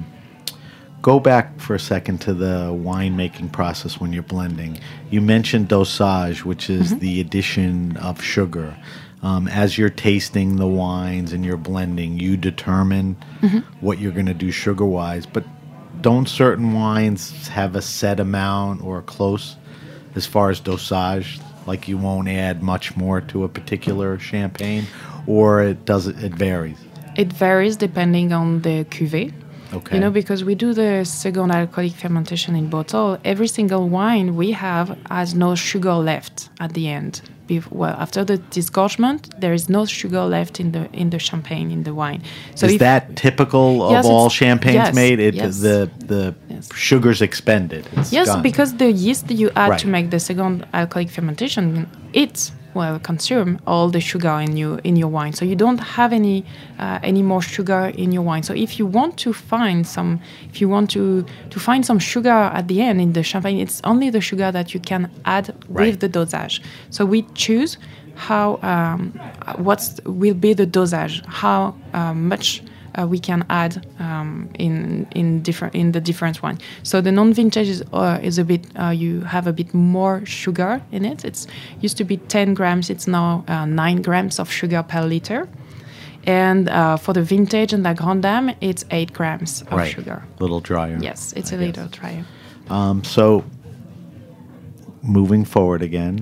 go back for a second to the winemaking process when you're blending. You mentioned dosage, which is Mm-hmm. the addition of sugar. Um, as you're tasting the wines and you're blending, you determine Mm-hmm. what you're going to do sugar-wise. But don't certain wines have a set amount or close as far as dosage? Like you won't add much more to a particular champagne, or it does it varies. It varies depending on the cuvée. Okay. You know, because we do the second alcoholic fermentation in bottle, every single wine we have has no sugar left at the end. Bef- Well, after the disgorgement, there is no sugar left in the in the champagne, in the wine. So Is if- that typical of Yes, all it's- champagnes yes, made? It yes. the the Yes. sugar's expended. It's Yes, gone. because the yeast you add Right. to make the second alcoholic fermentation, it will consume all the sugar in you in your wine. So you don't have any uh, any more sugar in your wine. So if you want to find some, if you want to to find some sugar at the end in the champagne, it's only the sugar that you can add Right. with the dosage. So we choose how um, what's will be the dosage, how uh, much. Uh, we can add um, in in different in the different one. So the non-vintage is uh, is a bit uh, you have a bit more sugar in it. It's used to be ten grams. It's now uh, nine grams of sugar per liter. And uh, for the vintage and the Grand Dame, it's eight grams of right. sugar. Little drier. Yes, it's I a guess. little drier. Um, so moving forward again.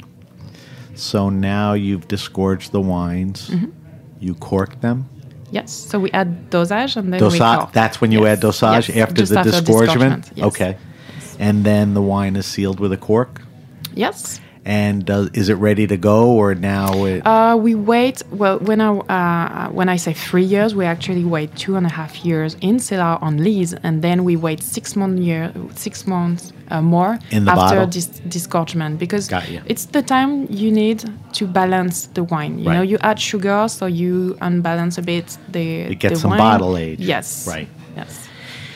So now you've disgorged the wines. Mm-hmm. You cork them. Yes. So we add dosage and then we Dosage. cork. That's when you Yes, add dosage yes, after just the after disgorgement. yes. Okay. And then the wine is sealed with a cork. Yes. And does, is it ready to go, or now it? Uh, we wait. Well, when I uh, when I say three years, we actually wait two and a half years in cellar on lees, and then we wait six month year, six months uh, more In the after bottle? dis- disgorgement, because Got you. it's the time you need to balance the wine. You Right. know, you add sugar, so you unbalance a bit the. It gets the some wine. bottle age. Yes. Right. Yes.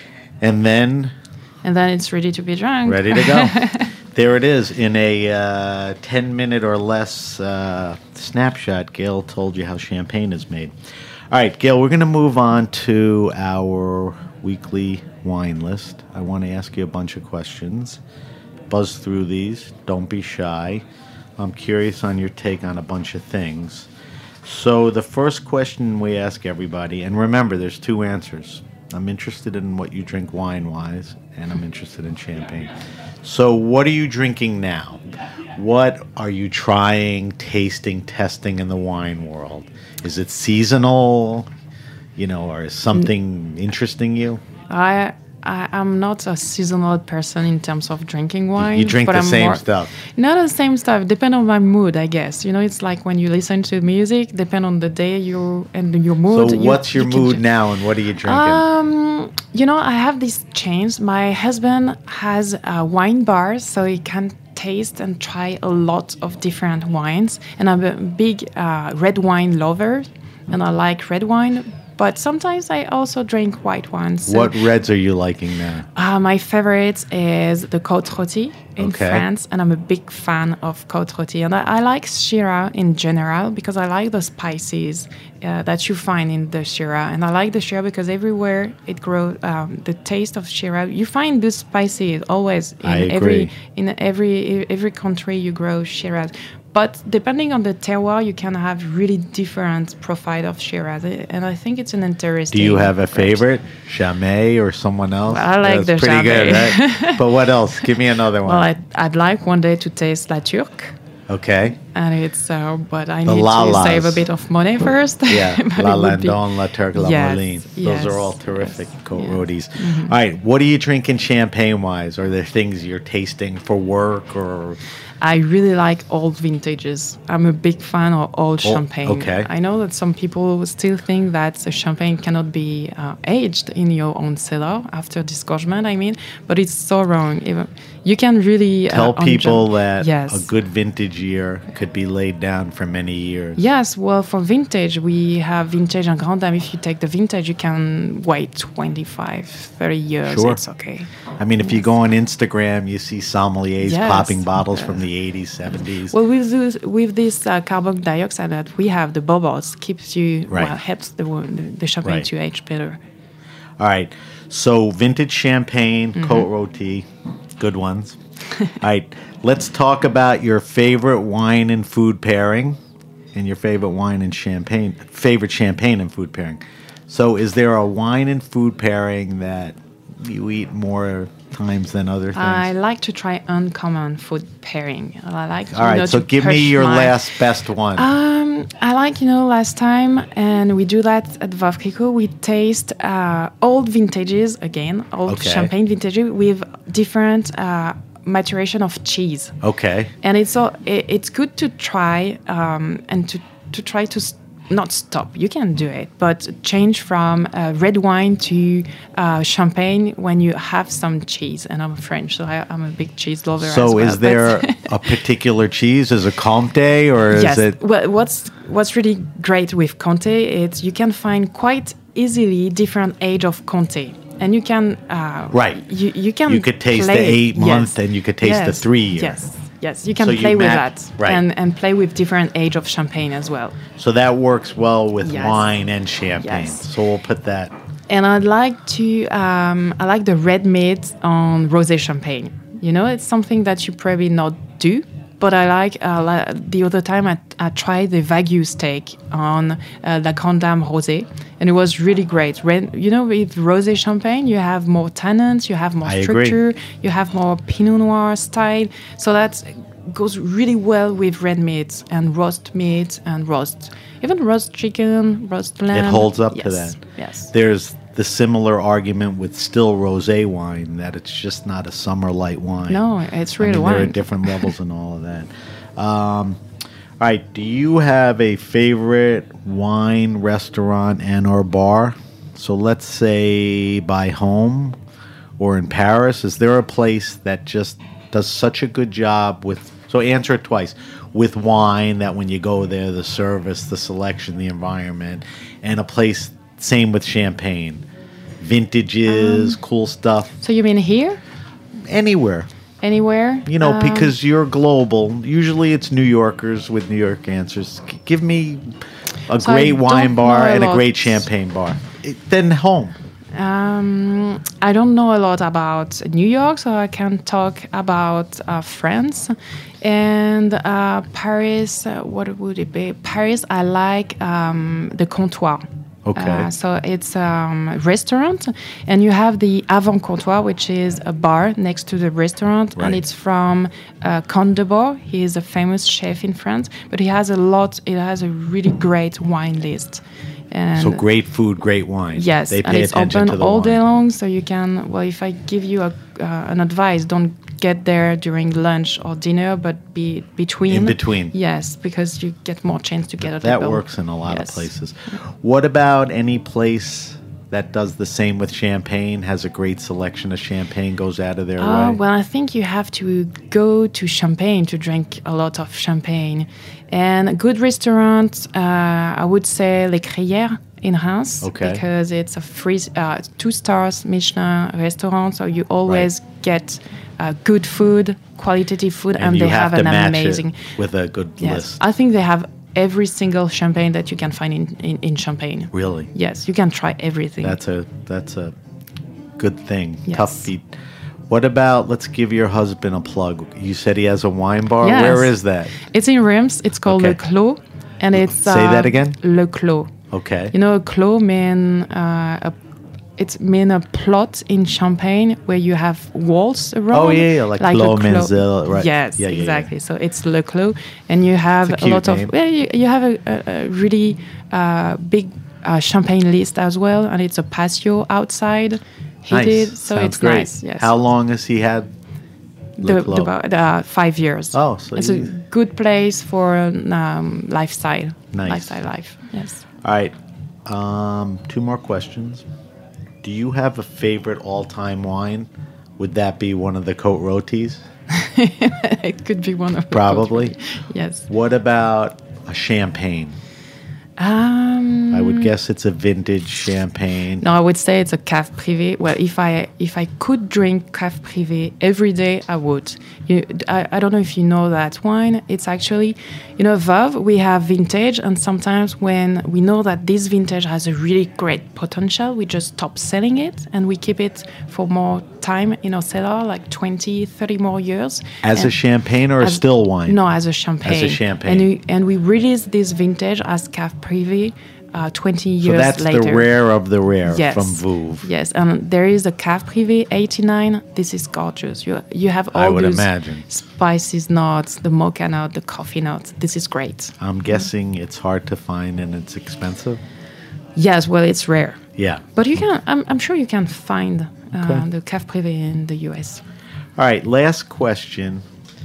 And then And then it's ready to be drunk. ready to go. There it is in a uh, ten minute or less uh, snapshot. Gail told you how champagne is made. All right, Gail, we're going to move on to our weekly wine list. I want to ask you a bunch of questions. Buzz through these. Don't be shy. I'm curious on your take on a bunch of things. So the first question we ask everybody, and remember, there's two answers. I'm interested in what you drink wine-wise, and I'm interested in champagne. So what are you drinking now? What are you trying, tasting, testing in the wine world? Is it seasonal, you know, or is something interesting you? I, I I'm not a seasonal person in terms of drinking wine. You drink but the I'm same more- stuff. Not the same stuff. Depend on my mood, I guess. You know, it's like when you listen to music. Depend on the day you and your mood. So you- what's your you can mood ju- now, and what are you drinking? Um, you know, I have these chains. My husband has a wine bar, so he can taste and try a lot of different wines. And I'm a big uh, red wine lover, and I like red wine. But sometimes I also drink white wines. So, What reds are you liking now? Uh, my favorite is the Côte Rôtie in Okay. France, and I'm a big fan of Côte Rôtie. And I, I like Shiraz in general because I like the spices uh, that you find in the Shiraz. And I like the Shiraz because everywhere it grows, um, the taste of Shiraz, you find this spices always in I every agree. in every every country you grow Shiraz. But depending on the terroir, you can have really different profile of Shiraz, and I think it's an interesting. Do you have a approach. favorite? Chardonnay or someone else? I like That's the pretty good, Chardonnay. right? But what else? Give me another one. Well, I'd, I'd like one day to taste La Turque, Okay. and it's uh, but I The need Lalas. to save a bit of money first. Yeah, But La it would be- Landon, La Turque, La Yes, Moline. Those yes, are all terrific yes, coat yeah. roadies. All right, what are you drinking champagne-wise? Are there things you're tasting for work or... I really like old vintages. I'm a big fan of old Oh, champagne. okay. I know that some people still think that the champagne cannot be uh, aged in your own cellar after disgorgement, I mean, but it's so wrong. Even, you can really... uh, Tell people enjoy- that yes. a good vintage year could be laid down for many years. Yes, well, for vintage, we have vintage and Grand Dame. If you take the vintage, you can wait twenty-five, thirty years. Sure. It's okay. I mean, if you go on Instagram, you see sommeliers Yes. popping bottles from the eighties, seventies. Well, with this, with this uh, carbon dioxide that we have, the bubbles keeps you, Right. well, helps the, the, the champagne Right. to age better. All right, so vintage champagne, Mm-hmm. Côte Rôtie, good ones. All right, let's talk about your favorite wine and food pairing and your favorite wine and champagne, favorite champagne and food pairing. So is there a wine and food pairing that you eat more times than other things? I like to try uncommon food pairing. I like to, All right, you know, so to give me push your my- last best one. Um, Um, I like, you know, last time, and we do that at Veuve Clicquot, we taste uh, old vintages again, old Okay. champagne vintages with different uh, maturation of cheese. Okay. And it's all, it, it's good to try um, and to, to try to s- not stop. You can do it, but change from uh, red wine to uh, champagne when you have some cheese. And I'm French, so I, I'm a big cheese lover. So as well, is there but- a particular cheese? Is it Comté or is yes. it? Well, what's what's really great with Comté is you can find quite easily different age of Comté. And you can uh, Right. You you can You could taste the play- eight month yes. and you could taste the Yes. three year. Yes, yes, you can So you play with map- that right. and and play with different age of champagne as well. So that works well with Yes. wine and champagne. Yes. So we'll put that. And I'd like to um, I like the red meat on rosé champagne. You know, it's something that you probably not do. But I like, uh, li- the other time I, I tried the Wagyu steak on uh, La Grande Dame Rosé, and it was really great. Red, you know, with rosé champagne, you have more tannins, you have more I agree. structure, you have more Pinot Noir style. So that goes really well with red meat and roast meat and roast, even roast chicken, roast lamb. It holds up yes. to that. Yes. There's the similar argument with still rosé wine that it's just not a summer light wine. No, it's I real mean, There are wine. different levels and all of that. Um, all right. Do you have a favorite wine restaurant and or bar? So let's say by home or in Paris. Is there a place that just does such a good job with? So answer it twice. With wine, that when you go there, the service, the selection, the environment, and a place. Same with champagne, vintages, Um, cool stuff, So you mean here? anywhere. Anywhere? You know, Um, because you're global. Usually it's New Yorkers with New York answers. G- give me a So I great wine don't bar know a and a lot. great champagne bar. It, then home. Um, I don't know a lot about New York, so I can talk about uh, France and uh, Paris. Uh, what would it be? Paris, I like um, the Comptoir. Okay. Uh, so it's a um, restaurant, and you have the Avant Comptoir, which is a bar next to the restaurant, Right. and it's from uh, Comte de Bourg. He is a famous chef in France, but he has a lot. It has a really great wine list. And So great food, great wine. Yes, They and pay it's attention open to the all wine. day long, so you can. Well, if I give you a, uh, an advice, don't get there during lunch or dinner, but be between. In between. Yes, because you get more chance to get a That table. works in a lot Yes. of places. What about any place that does the same with champagne, has a great selection of champagne, goes out of their Uh, way? well, I think you have to go to Champagne to drink a lot of champagne. And a good restaurant, uh, I would say Les Crières in Reims, Okay. because it's a free, uh, two stars Michelin restaurant, so you always get uh, good food, qualitative food, and, and you they have, have, to an match amazing. it with a good Yes, list. I think they have every single champagne that you can find in, in, in Champagne. Really? Yes, you can try everything. That's a that's a good thing. Yes. Tough feat. What about, let's give your husband a plug. You said he has a wine bar. Yes. Where is that? It's in Reims. It's called Okay. Le Clos, and it's Say uh, that again? Le Clos. Okay. You know, a clos mean uh, a, it's mean a plot in Champagne where you have walls around. Oh, yeah, yeah, like a Clos clos. Menzel, right. Yes, Yeah, yeah, yeah. exactly. So it's Le Clos, and you have It's a a, lot cute of. name. Well, you, you have a, a, a really uh, big uh, champagne list as well, and it's a patio outside. Nice. Heated, so Sounds it's great. nice. Yes. How long has he had Le The, Clos? the, bar- the, uh, five years. Oh, so it's a you- good place for um, lifestyle. Nice. Lifestyle life. Yes. All right. Um, two more questions. Do you have a favorite all-time wine? Would that be one of the Côte Rôties? It could be one of the Probably. Yes. What about a champagne? Um, I would guess it's a vintage champagne. no, I would say it's a cave privé. Well, if I if I could drink cave privé every day, I would. You, I, I don't know if you know that wine. It's actually, you know, Veuve, we have vintage, and sometimes when we know that this vintage has a really great potential, we just stop selling it and we keep it for more time in our cellar, like twenty, thirty more years. As a And- champagne or a as- still wine? No, as a champagne. As a champagne. And we, and we release this vintage as Cave Privé uh, twenty So years that's later. the rare of the rare Yes. from Vouv. Yes, and there is a Cave Privé eighty-nine. This is gorgeous. You you have all I would those imagine. spices notes, the mocha note, the coffee notes. This is great. I'm guessing it's hard to find and it's expensive. Yes, well, it's rare, Yeah. but you can. I'm, I'm sure you can find uh, Okay. the Cave Privé in the U S. All right, last question.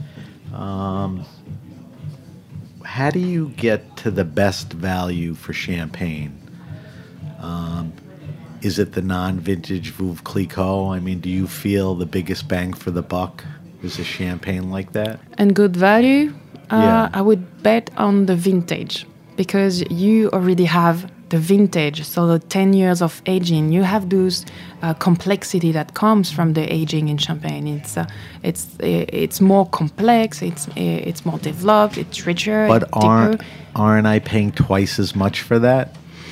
Um, how do you get to the best value for champagne? Um, is it the non-vintage Veuve Clicquot? I mean, do you feel the biggest bang for the buck is a champagne like that? And good value, uh, Yeah. I would bet on the vintage because you already have the vintage, so the ten years of aging. You have those uh, complexity that comes from the aging in champagne. It's uh, it's uh, it's more complex. It's uh, it's more developed. It's richer. But deeper. aren't aren't I paying twice as much for that?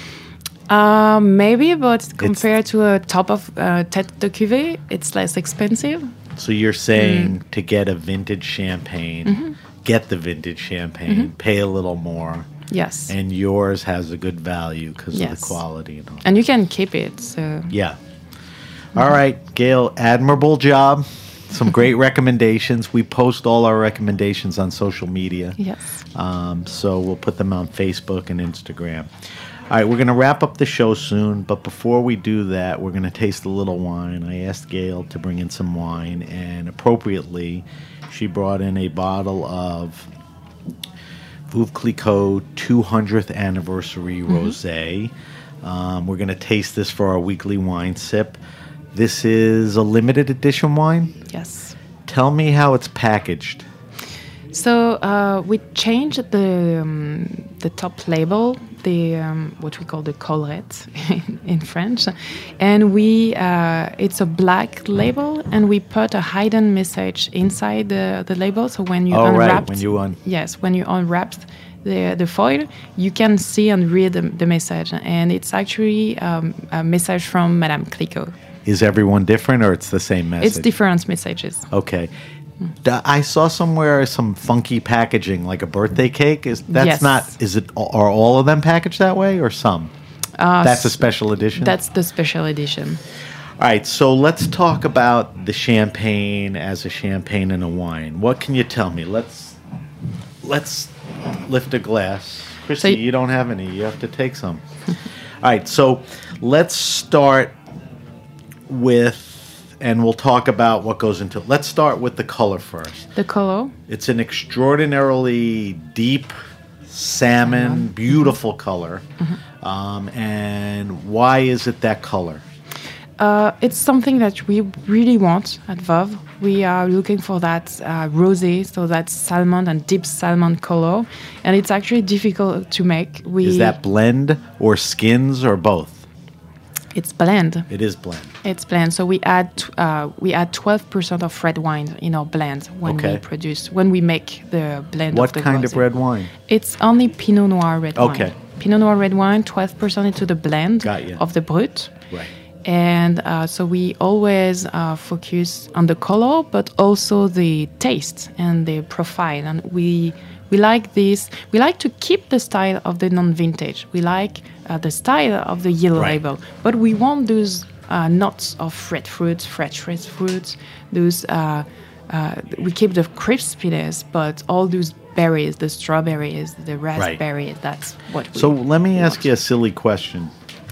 Uh, maybe, but compared to a top of uh, tête de cuvée, it's less expensive. So you're saying to get a vintage champagne, get the vintage champagne, pay a little more, Yes, and yours has a good value because of Yes. the quality and all. and you can keep it. So Yeah. All right, Gail, admirable job. Some great recommendations. We post all our recommendations on social media. yes. Um, so we'll put them on Facebook and Instagram. All right, we're going to wrap up the show soon, but before we do that, we're going to taste a little wine. I asked Gail to bring in some wine, and appropriately, she brought in a bottle of Veuve Clicquot two hundredth Anniversary Rosé. Um, we're going to taste this for our weekly wine sip. This is a limited edition wine. Yes. Tell me how it's packaged. So uh, we changed the um, the top label, the um, what we call the collerette in, in French, and we uh, it's a black label, and we put a hidden message inside the, the label. So when you Oh, right, unwrap, when you un- yes, when you unwrap the the foil, you can see and read the, the message, and it's actually um, a message from Madame Clicquot. Is everyone different, or it's the same message? It's different messages. Okay. D- I saw somewhere some funky packaging, like a birthday cake. Is that's Yes. not? Is it? Are all of them packaged that way, or some? Uh, That's a special edition. That's the special edition. All right. So let's talk about the champagne as a champagne and a wine. What can you tell me? Let's let's lift a glass. Chrissy, So y- you don't have any. You have to take some. All right. So let's start with. And we'll talk about what goes into it. Let's start with the color first. The color. It's an extraordinarily deep salmon, beautiful color. Um, and why is it that color? Uh, it's something that we really want at Veuve. We are looking for that uh, rosé, so that salmon and deep salmon color, and it's actually difficult to make. We Is that blend or skins or both? it's blend. It is blend. It's blend. So we add uh, we add twelve percent of red wine in our blend when Okay. we produce when we make the blend. What of the kind of rosé. red wine? It's only Pinot Noir red Okay. wine. Pinot Noir red wine, twelve percent into the blend Got ya. of the brut. Right. And uh, so we always uh, focus on the color, but also the taste and the profile. And we we like this. We like to keep the style of the non-vintage. We like uh, the style of the yellow Right. label, but we want those uh, nuts of red fruits, fresh red fruits. Those uh, uh, we keep the crispiness, but all those berries, the strawberries, the raspberries. That's what. we So let me ask want. you a silly question.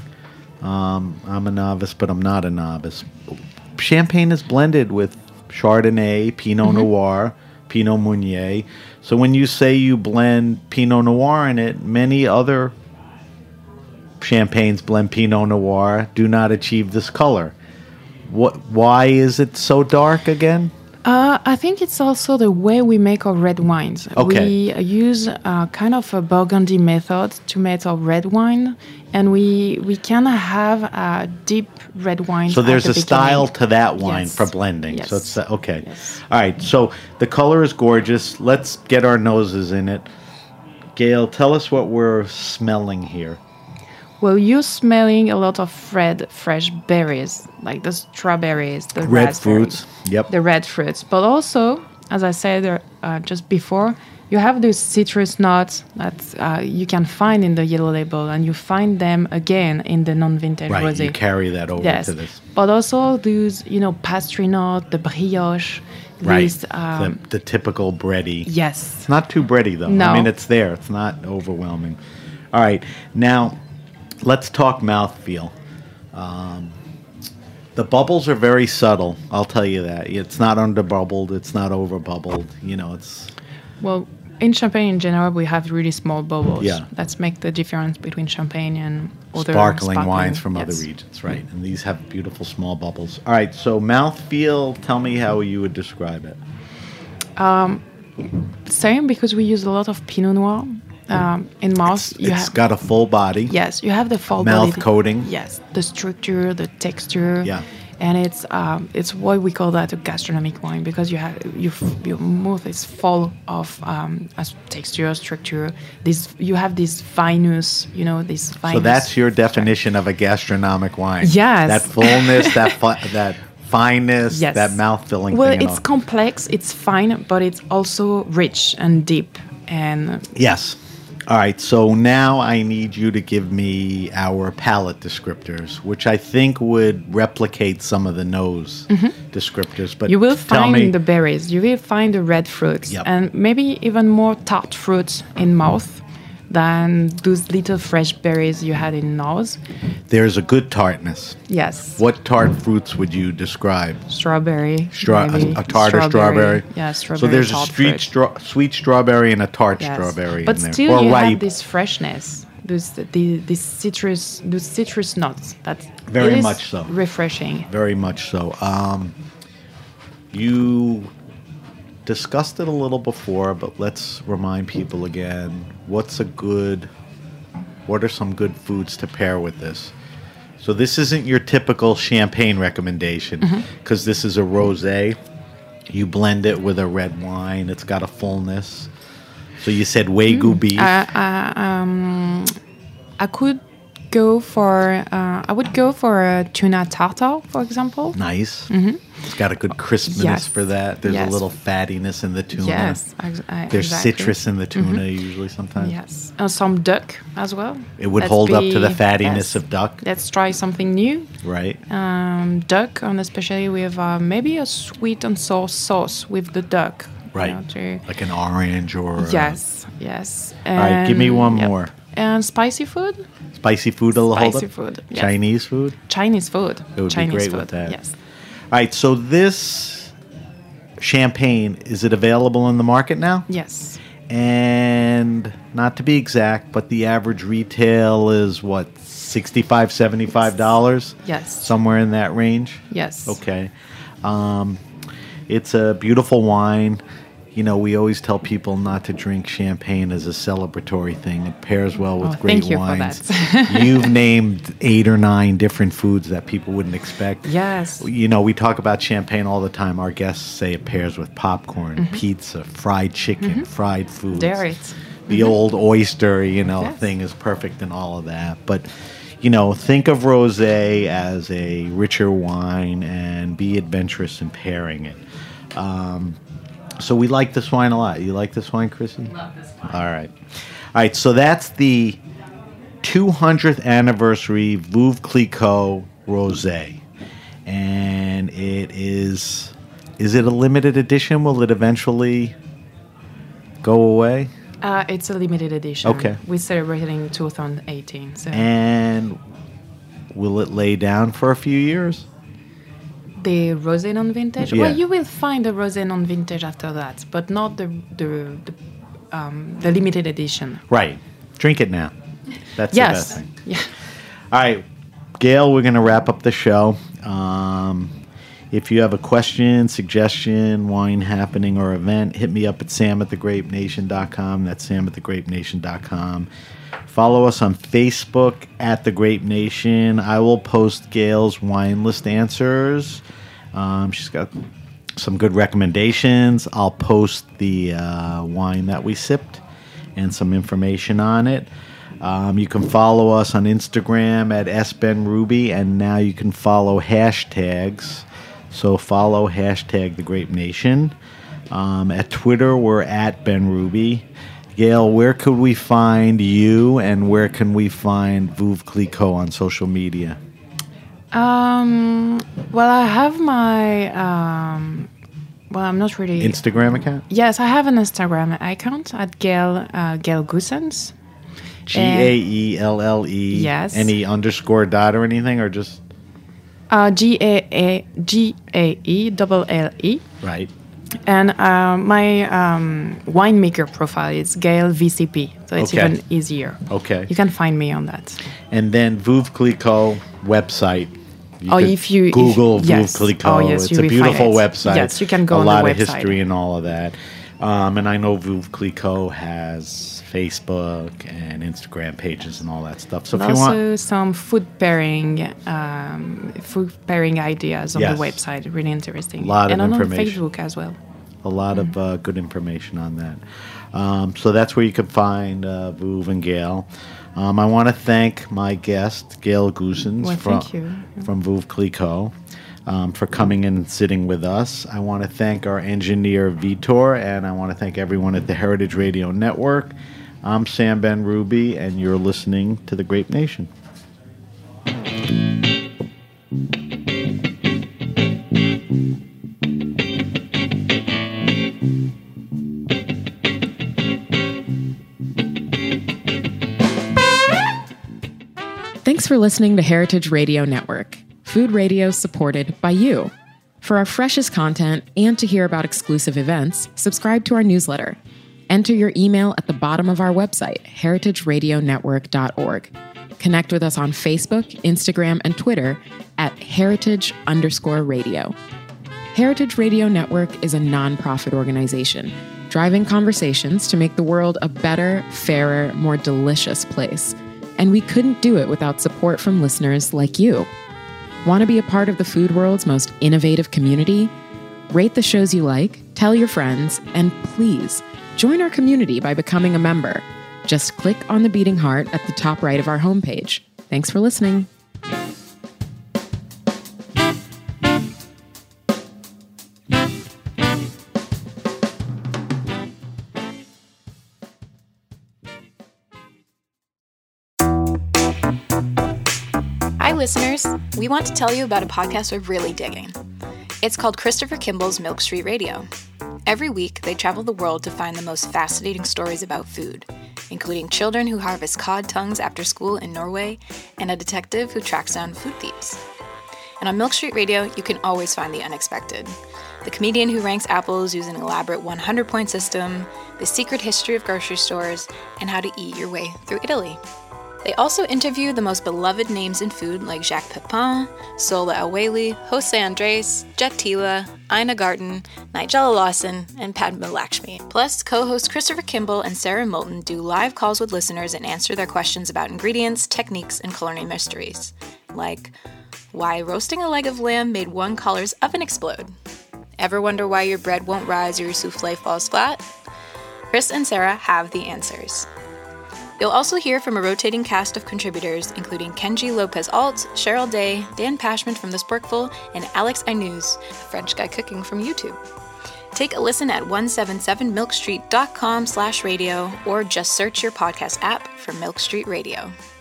Um, I'm a novice, but I'm not a novice. Champagne is blended with Chardonnay, Pinot Noir, Pinot Meunier. So when you say you blend Pinot Noir in it, many other champagnes blend Pinot Noir, do not achieve this color. What? Why is it so dark again? Uh, I think it's also the way we make our red wines. Okay. We uh, use uh, kind of a Burgundy method to make our red wine, and we we can have a deep red wine. So at there's the a style beginning. to that wine Yes. for blending. Yes. So it's uh, okay. Yes. All right. So the color is gorgeous. Let's get our noses in it. Gail, tell us what we're smelling here. Well, you're smelling a lot of red, fresh berries, like the strawberries, the Red raspberries, fruits. Yep. the red fruits. But also, as I said uh, just before, you have those citrus notes that uh, you can find in the yellow label, and you find them again in the non-vintage Right, rosé. you carry that over Yes, to this. but also those, you know, pastry note, the brioche. Right, These, um, the, the typical bready. yes. It's not too bready, though. No. I mean, it's there. It's not overwhelming. All right, now let's talk mouthfeel. Um, the bubbles are very subtle. I'll tell you that. It's not underbubbled. It's not overbubbled. You know, it's Well, in Champagne in general, we have really small bubbles. Yeah. That's make the difference between Champagne and other sparkling, wines from yes. other regions, right? And these have beautiful small bubbles. All right, so mouthfeel. Tell me how you would describe it. Same, because we use a lot of Pinot Noir. Um, in mouth, It's, you it's have got a full body. yes, you have the full Mouth body- coating. Yes, the structure, the texture. Yeah. And it's um, it's why we call that a gastronomic wine, because you have you f- your mouth is full of um, as texture, structure. This you have this fineness, you know, this fineness. So that's your definition of a gastronomic wine. Yes. That fullness, that fi- that fineness, Yes. that mouth filling. Well, thing and it's all. complex, it's fine, but it's also rich and deep. And Yes. All right. So now I need you to give me our palate descriptors, which I think would replicate some of the nose descriptors. But Mm-hmm. you will tell find me, the berries, you will find the red fruits, Yep. and maybe even more tart fruits in mouth than those little fresh berries you had in nose. there's a good tartness. Yes. What tart fruits would you describe? Strawberry. Stra- maybe. a, a tart or strawberry? Yeah, strawberry. So there's a tart sweet, fruit. stra- sweet strawberry and a tart Yes. strawberry But in there. still, or you ripe. have this freshness, those the this citrus, those citrus nuts. That Very it is much so. refreshing. Very much so. Um, you discussed it a little before, but let's remind people again. What's a good? What are some good foods to pair with this? So this isn't your typical champagne recommendation because this is a rosé. You blend it with a red wine. It's got a fullness. So you said Wagyu beef. Uh, uh, um, I could go for. Uh, I would go for a tuna tartare, for example. Nice. It's got a good crispness Yes. for that. There's Yes. a little fattiness in the tuna. Yes, ex- uh, There's exactly. citrus in the tuna usually sometimes. Yes, and some duck as well. It would Let's hold up to the be- fattiness yes. of duck, Let's try something new. right? Um, duck, and especially with uh, maybe a sweet and sour sauce with the duck. you Right. know, to- Like an orange or a yes, yes. right, give me And- one yep. more. And spicy food, spicy food will hold Spicy up. food, yes. Chinese food. Chinese food. It would be Chinese great food. with that. Yes. All right, so this champagne, is it available in the market now? Yes. And not to be exact, but the average retail is what, sixty-five dollars, seventy-five dollars? Yes. Somewhere in that range? Yes. Okay. Um, it's a beautiful wine. You know, we always tell people not to drink champagne as a celebratory thing. It pairs well with Oh, great thank you for wines. that. You've named eight or nine different foods that people wouldn't expect. Yes. You know, we talk about champagne all the time. Our guests say it pairs with popcorn, pizza, fried chicken, fried foods. Dare it. The old oyster, you know, Yes. thing is perfect in all of that. But, you know, think of rosé as a richer wine and be adventurous in pairing it. Um, so we like this wine a lot. You like this wine, Chrissy? Love this wine. All right. All right, so that's the two hundredth anniversary Veuve Clicquot Rosé. And it is, is it a limited edition? Will it eventually go away? Uh, it's a limited edition. Okay. We're celebrating two thousand eighteen. So And will it lay down for a few years? the rosé non-vintage. Yeah. Well, you will find the rosé non-vintage after that, but not the the the, um, the limited edition. Right. Drink it now. That's the best Yes. thing. Yeah. All right, Gail, we're going to wrap up the show. Um, if you have a question, suggestion, wine happening, or event, hit me up at sam at the grape nation dot com. That's sam at the grape nation dot com. Follow us on Facebook at The Grape Nation. I will post Gail's wine list answers. Um, she's got some good recommendations. I'll post the uh, wine that we sipped and some information on it. Um, you can follow us on Instagram at S Ben Ruby, and now you can follow hashtags. So follow hashtag The Grape Nation. Um, at Twitter, we're at Ben Ruby. Gail, where could we find you, and where can we find Veuve Clicquot on social media? Um, well, I have my, um, well, I'm not really... Instagram account? Yes, I have an Instagram account at Gail, uh, Gail Goossens. G A E L L E. Yes. Any underscore dot or anything, or just... Uh, G A A G A E double L E. Right. And uh, my um, winemaker profile is Gail V C P, so it's Okay. even easier. Okay. You can find me on that. And then Veuve Clicquot website. You Oh, could if you- if- Google Veuve yes. Clicquot. Oh, yes, It's you a will beautiful find it. website. Yes, you can go a on the lot of website. history and all of that. Um, and I know Veuve Clicquot has Facebook and Instagram pages and all that stuff. So And if you also want, some food pairing, um, food pairing ideas on Yes. the website. Really interesting. Lot of and on information. Facebook as well. a lot of uh, good information on that. Um, so that's where you can find uh, Veuve and Gail. Um, I want to thank my guest, Gail Goossens Well, from, thank you. from Veuve Clicquot, um, for coming and sitting with us. I want to thank our engineer, Vitor, and I want to thank everyone at the Heritage Radio Network. I'm Sam Ben Ruby, and you're listening to The Grape Nation. Thanks for listening to Heritage Radio Network, food radio supported by you. For our freshest content and to hear about exclusive events, subscribe to our newsletter. Enter your email at the bottom of our website, heritage radio network dot org. Connect with us on Facebook, Instagram, and Twitter at heritage underscore radio. Heritage Radio Network is a nonprofit organization driving conversations to make the world a better, fairer, more delicious place. And we couldn't do it without support from listeners like you. Want to be a part of the food world's most innovative community? Rate the shows you like, tell your friends, and please join our community by becoming a member. Just click on the beating heart at the top right of our homepage. Thanks for listening. Hi, listeners. We want to tell you about a podcast we're really digging. It's called Christopher Kimball's Milk Street Radio. Every week, they travel the world to find the most fascinating stories about food, including children who harvest cod tongues after school in Norway and a detective who tracks down food thieves. And on Milk Street Radio, you can always find the unexpected. The comedian who ranks apples using an elaborate one hundred point system, the secret history of grocery stores, and how to eat your way through Italy. They also interview the most beloved names in food like Jacques Pepin, Sola El-Waylly, Jose Andres, Jet Tila, Ina Garten, Nigella Lawson, and Padma Lakshmi. Plus, co-hosts Christopher Kimball and Sarah Moulton do live calls with listeners and answer their questions about ingredients, techniques, and culinary mysteries. Like, why roasting a leg of lamb made one color's oven explode? Ever wonder why your bread won't rise or your souffle falls flat? Chris and Sarah have the answers. You'll also hear from a rotating cast of contributors, including Kenji Lopez-Alt, Cheryl Day, Dan Pashman from The Sporkful, and Alex Ainuz, a French guy cooking from YouTube. Take a listen at one seventy-seven milk street dot com slash radio or just search your podcast app for Milk Street Radio.